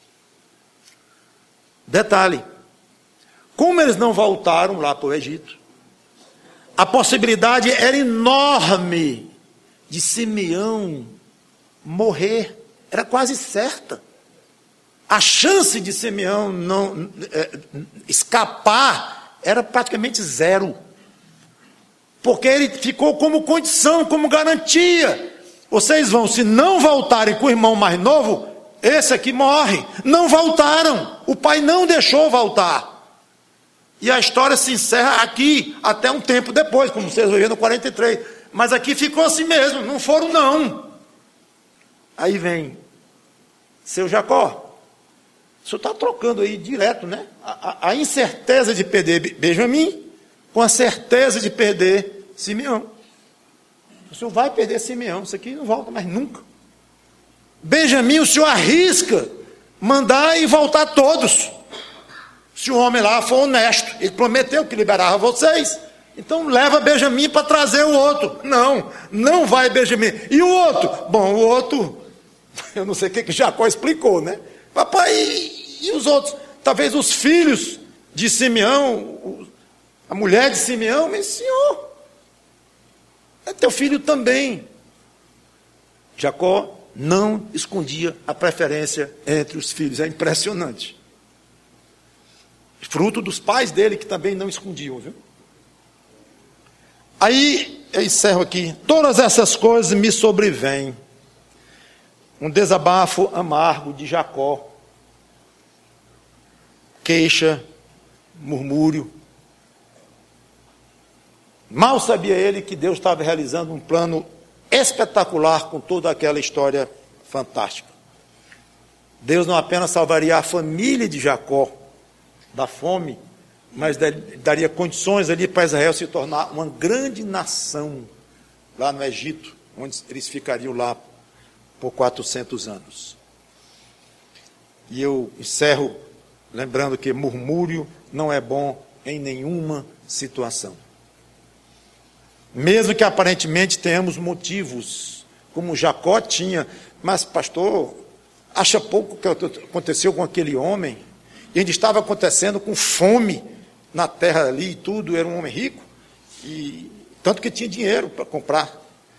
Speaker 1: Detalhe. Como eles não voltaram lá para o Egito, a possibilidade era enorme de Simeão morrer. Era quase certa. A chance de Simeão não escapar era praticamente zero. Porque ele ficou como condição, como garantia. Vocês vão, se não voltarem com o irmão mais novo, esse aqui morre. Não voltaram. O pai não deixou voltar. E a história se encerra aqui, até um tempo depois, como vocês vão ver no 43. Mas aqui ficou assim mesmo, não foram não. Aí vem, seu Jacó, o senhor está trocando aí direto, né? A incerteza de perder Benjamim com a certeza de perder Simeão. O senhor vai perder Simeão, isso aqui não volta mais nunca. Benjamim, o senhor arrisca mandar e voltar todos. Se o homem lá for honesto, ele prometeu que liberava vocês, então leva Benjamim para trazer o outro. Não, não vai Benjamim. E o outro? Bom, o outro, eu não sei o que Jacó explicou, né? Papai, e os outros? Talvez os filhos de Simeão, a mulher de Simeão, mas senhor, é teu filho também. Jacó não escondia a preferência entre os filhos, é impressionante. Fruto dos pais dele que também não escondiam, viu? Aí, eu encerro aqui, todas essas coisas me sobrevêm. Um desabafo amargo de Jacó. Queixa, murmúrio. Mal sabia ele que Deus estava realizando um plano espetacular com toda aquela história fantástica. Deus não apenas salvaria a família de Jacó da fome, mas daria condições ali para Israel se tornar uma grande nação lá no Egito, onde eles ficariam lá por 400 anos. E eu encerro lembrando que murmúrio não é bom em nenhuma situação. Mesmo que aparentemente tenhamos motivos, como Jacó tinha, mas pastor, acha pouco que aconteceu com aquele homem, e ainda estava acontecendo com fome na terra ali e tudo, era um homem rico, e tanto que tinha dinheiro para comprar.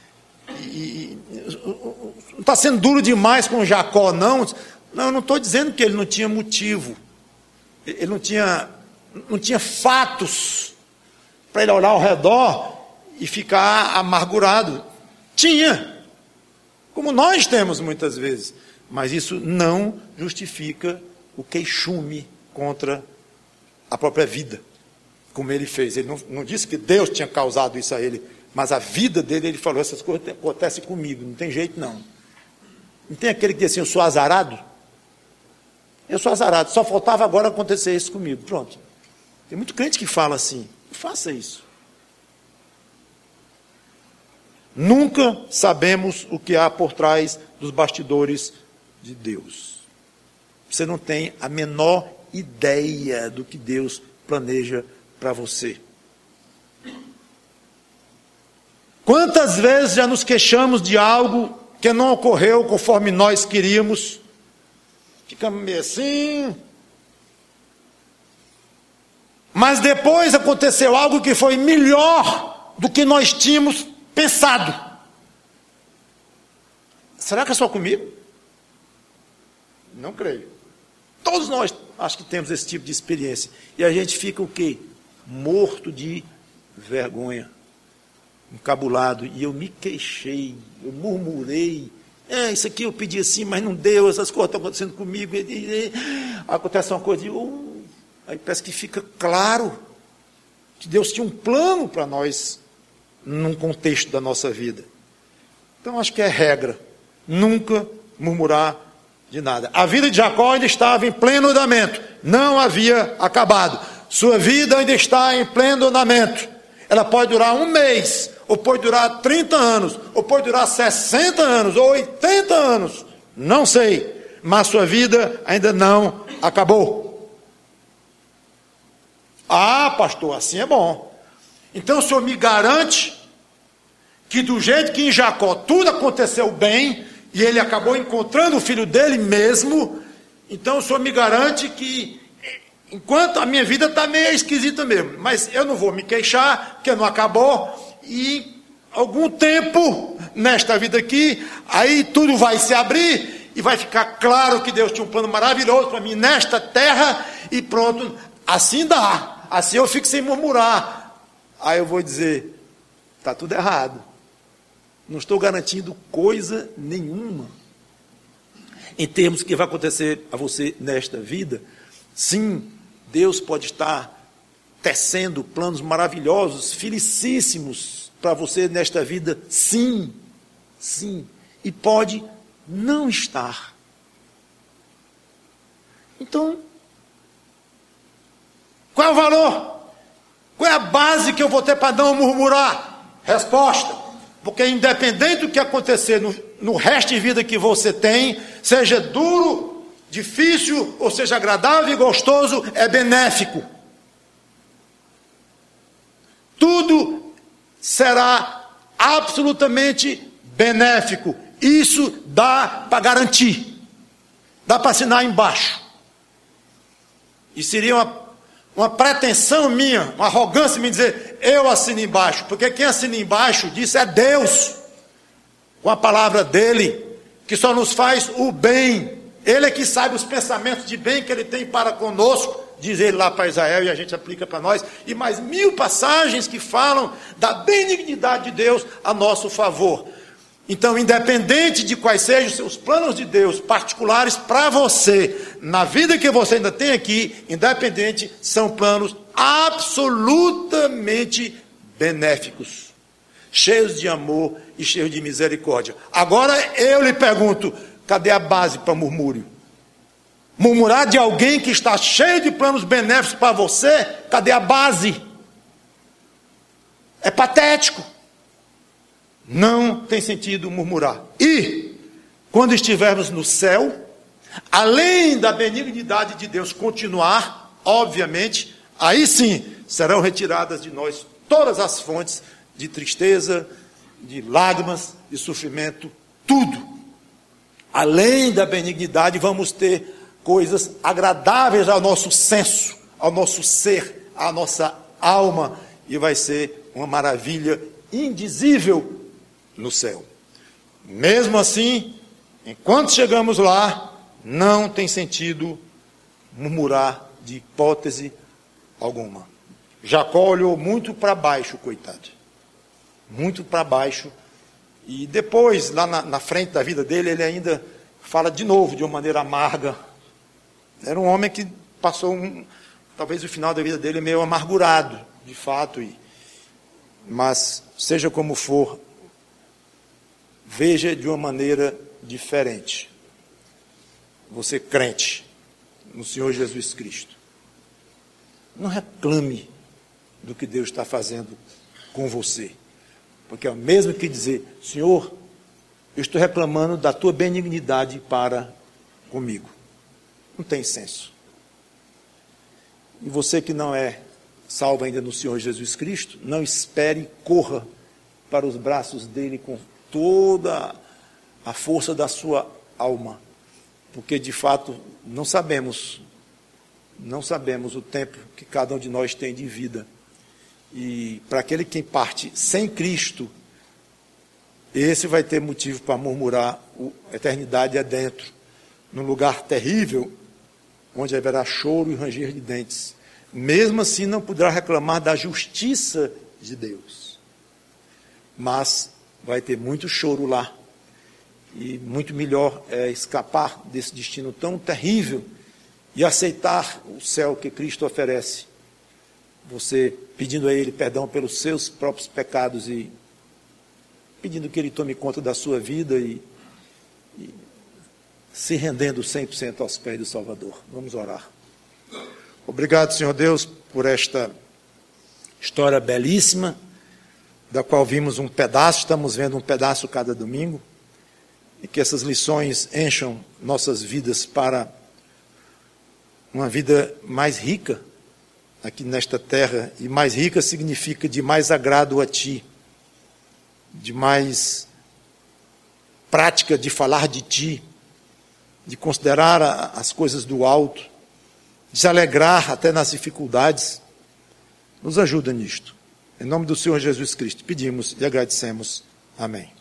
Speaker 1: Não está sendo duro demais com Jacó, não. Não, eu não estou dizendo que ele não tinha motivo. Ele não tinha fatos para ele olhar ao redor e ficar amargurado. Tinha, como nós temos muitas vezes, mas isso não justifica o queixume contra a própria vida, como ele fez. Ele não disse que Deus tinha causado isso a ele, mas a vida dele, ele falou, essas coisas acontecem comigo, não tem jeito não. Não tem aquele que diz assim, eu sou azarado? Eu sou azarado, só faltava agora acontecer isso comigo, pronto. Tem muito crente que fala assim, não faça isso. Nunca sabemos o que há por trás dos bastidores de Deus. Você não tem a menor ideia do que Deus planeja para você. Quantas vezes já nos queixamos de algo que não ocorreu conforme nós queríamos, ficamos meio assim. Mas depois aconteceu algo que foi melhor do que nós tínhamos pensado. Será que é só comigo? Não creio. Todos nós acho que temos esse tipo de experiência. E a gente fica o quê? Morto de vergonha, encabulado. E eu me queixei, eu murmurei. Isso aqui eu pedi assim, mas não deu, essas coisas estão acontecendo comigo. Acontece uma coisa aí parece que fica claro que Deus tinha um plano para nós num contexto da nossa vida. Então acho que é regra, nunca murmurar de nada. A vida de Jacó ainda estava em pleno andamento, não havia acabado. Sua vida ainda está em pleno andamento. Ela pode durar 1 mês, ou pode durar 30 anos, ou pode durar 60 anos, ou 80 anos, não sei, mas sua vida ainda não acabou. Ah, pastor, assim é bom. Então o senhor me garante que do jeito que em Jacó tudo aconteceu bem, e ele acabou encontrando o filho dele mesmo, então o senhor me garante que, enquanto a minha vida está meio esquisita mesmo, mas eu não vou me queixar, porque não acabou, e algum tempo nesta vida aqui, aí tudo vai se abrir, e vai ficar claro que Deus tinha um plano maravilhoso para mim nesta terra, e pronto, assim dá. Assim eu fico sem murmurar. Aí eu vou dizer, está tudo errado. Não estou garantindo coisa nenhuma. Em termos do que vai acontecer a você nesta vida, sim, Deus pode estar tecendo planos maravilhosos, felicíssimos para você nesta vida, sim, sim. E pode não estar. Então, qual é o valor? Qual é a base que eu vou ter para não murmurar? Resposta: porque independente do que acontecer no resto de vida que você tem, seja duro, difícil, ou seja agradável e gostoso, é benéfico. Tudo será absolutamente benéfico. Isso dá para garantir. Dá para assinar embaixo. E seria uma pretensão minha, uma arrogância minha dizer, eu assino embaixo, porque quem assina embaixo disso é Deus, com a palavra dele, que só nos faz o bem. Ele é que sabe os pensamentos de bem que ele tem para conosco, diz ele lá para Israel, e a gente aplica para nós, e mais 1000 passagens que falam da benignidade de Deus a nosso favor. Então, independente de quais sejam os seus planos de Deus particulares para você, na vida que você ainda tem aqui, independente, são planos absolutamente benéficos, cheios de amor e cheios de misericórdia. Agora eu lhe pergunto, cadê a base para murmúrio? Murmurar de alguém que está cheio de planos benéficos para você, cadê a base? É patético. Não tem sentido murmurar. E, quando estivermos no céu, além da benignidade de Deus continuar, obviamente, aí sim serão retiradas de nós todas as fontes de tristeza, de lágrimas, de sofrimento, tudo. Além da benignidade, vamos ter coisas agradáveis ao nosso senso, ao nosso ser, à nossa alma, e vai ser uma maravilha indizível no céu. Mesmo assim, enquanto chegamos lá, não tem sentido murmurar de hipótese alguma. Jacó olhou muito para baixo, coitado. Muito para baixo. E depois, lá na frente da vida dele, ele ainda fala de novo de uma maneira amarga. Era um homem que passou, talvez o final da vida dele meio amargurado, de fato. Mas, seja como for, veja de uma maneira diferente. Você crente no Senhor Jesus Cristo, não reclame do que Deus está fazendo com você, porque é o mesmo que dizer, Senhor, eu estou reclamando da tua benignidade para comigo. Não tem senso. E você que não é salvo ainda no Senhor Jesus Cristo, não espere e corra para os braços dele com toda
Speaker 2: a força da sua alma, porque de fato não sabemos o tempo que cada um de nós tem de vida. E para aquele que parte sem Cristo, esse vai ter motivo para murmurar: a eternidade adentro, num lugar terrível, onde haverá choro e ranger de dentes. Mesmo assim, não poderá reclamar da justiça de Deus. Mas vai ter muito choro lá. E muito melhor é escapar desse destino tão terrível e aceitar o céu que Cristo oferece. Você pedindo a Ele perdão pelos seus próprios pecados e pedindo que Ele tome conta da sua vida e se rendendo 100% aos pés do Salvador. Vamos orar. Obrigado, Senhor Deus, por esta história belíssima, da qual vimos um pedaço, estamos vendo um pedaço cada domingo, e que essas lições encham nossas vidas para uma vida mais rica aqui nesta terra, e mais rica significa de mais agrado a Ti, de mais prática de falar de Ti, de considerar as coisas do alto, de se alegrar até nas dificuldades. Nos ajuda nisto. Em nome do Senhor Jesus Cristo, pedimos e agradecemos. Amém.